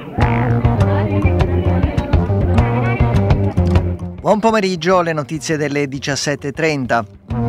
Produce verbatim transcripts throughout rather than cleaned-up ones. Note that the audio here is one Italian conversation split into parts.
Buon pomeriggio, le notizie delle diciassette e trenta.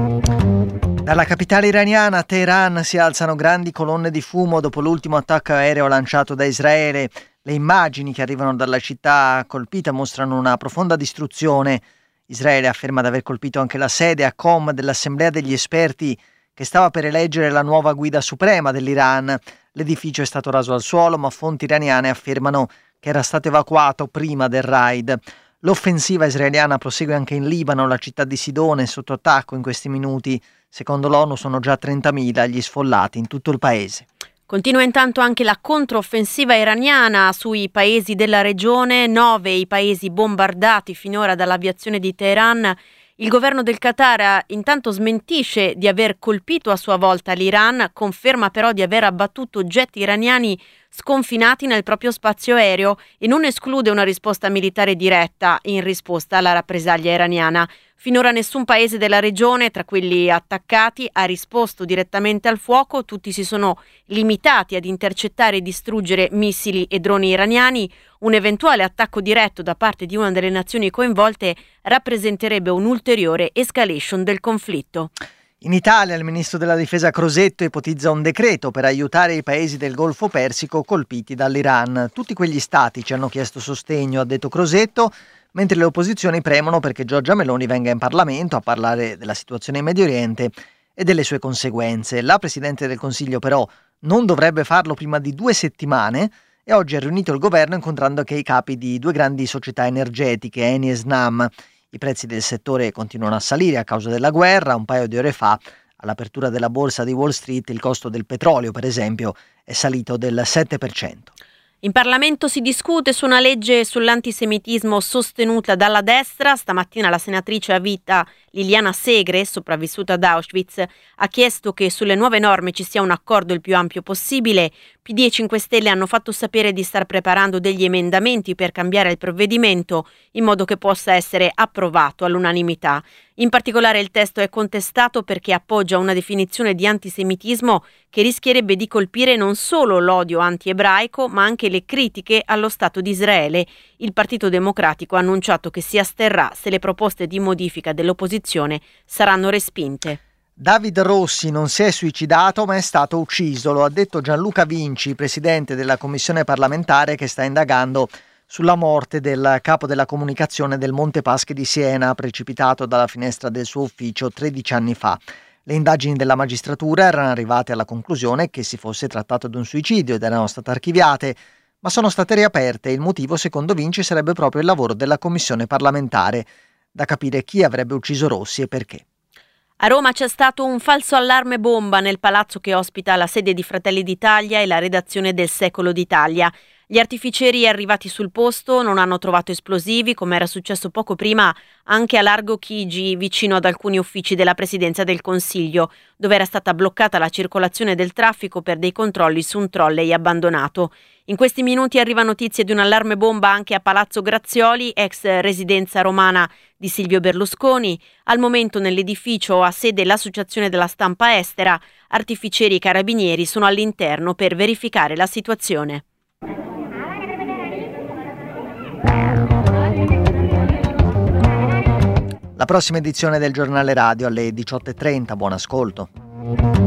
Dalla capitale iraniana, Teheran, si alzano grandi colonne di fumo dopo l'ultimo attacco aereo lanciato da Israele. Le immagini che arrivano dalla città colpita mostrano una profonda distruzione. Israele afferma di aver colpito anche la sede a Qom dell'Assemblea degli esperti che stava per eleggere la nuova guida suprema dell'Iran. L'edificio è stato raso al suolo, ma fonti iraniane affermano che era stato evacuato prima del raid. L'offensiva israeliana prosegue anche in Libano, la città di Sidone è sotto attacco in questi minuti. Secondo l'ONU sono già trentamila gli sfollati in tutto il paese. Continua intanto anche la controffensiva iraniana sui paesi della regione, nove i paesi bombardati finora dall'aviazione di Teheran. Il governo del Qatar intanto smentisce di aver colpito a sua volta l'Iran, conferma però di aver abbattuto oggetti iraniani sconfinati nel proprio spazio aereo e non esclude una risposta militare diretta in risposta alla rappresaglia iraniana. Finora nessun paese della regione, tra quelli attaccati, ha risposto direttamente al fuoco, tutti si sono limitati ad intercettare e distruggere missili e droni iraniani. Un eventuale attacco diretto da parte di una delle nazioni coinvolte rappresenterebbe un'ulteriore escalation del conflitto. In Italia il ministro della difesa Crosetto ipotizza un decreto per aiutare i paesi del Golfo Persico colpiti dall'Iran. Tutti quegli stati ci hanno chiesto sostegno, ha detto Crosetto, mentre le opposizioni premono perché Giorgia Meloni venga in Parlamento a parlare della situazione in Medio Oriente e delle sue conseguenze. La Presidente del Consiglio però non dovrebbe farlo prima di due settimane e oggi ha riunito il governo incontrando anche i capi di due grandi società energetiche, Eni e Snam. I prezzi del settore continuano a salire a causa della guerra. Un paio di ore fa, all'apertura della borsa di Wall Street, il costo del petrolio, per esempio, è salito del sette per cento. In Parlamento si discute su una legge sull'antisemitismo sostenuta dalla destra. Stamattina la senatrice a vita Liliana Segre, sopravvissuta ad Auschwitz, ha chiesto che sulle nuove norme ci sia un accordo il più ampio possibile. P D e cinque Stelle hanno fatto sapere di star preparando degli emendamenti per cambiare il provvedimento in modo che possa essere approvato all'unanimità. In particolare il testo è contestato perché appoggia una definizione di antisemitismo che rischierebbe di colpire non solo l'odio anti-ebraico ma anche le critiche allo Stato di Israele. Il Partito Democratico ha annunciato che si asterrà se le proposte di modifica dell'opposizione saranno respinte. David Rossi non si è suicidato ma è stato ucciso, lo ha detto Gianluca Vinci, presidente della commissione parlamentare che sta indagando sulla morte del capo della comunicazione del Monte Paschi di Siena, precipitato dalla finestra del suo ufficio tredici anni fa. Le indagini della magistratura erano arrivate alla conclusione che si fosse trattato di un suicidio ed erano state archiviate, ma sono state riaperte e il motivo, secondo Vinci, sarebbe proprio il lavoro della commissione parlamentare, da capire chi avrebbe ucciso Rossi e perché. A Roma c'è stato un falso allarme bomba nel palazzo che ospita la sede di Fratelli d'Italia e la redazione del Secolo d'Italia. Gli artificieri arrivati sul posto non hanno trovato esplosivi, come era successo poco prima anche a Largo Chigi, vicino ad alcuni uffici della Presidenza del Consiglio, dove era stata bloccata la circolazione del traffico per dei controlli su un trolley abbandonato. In questi minuti arriva notizia di un allarme bomba anche a Palazzo Grazioli, ex residenza romana di Silvio Berlusconi. Al momento nell'edificio ha sede l'Associazione della Stampa Estera. Artificieri e carabinieri sono all'interno per verificare la situazione. La prossima edizione del Giornale Radio alle diciotto e trenta. Buon ascolto.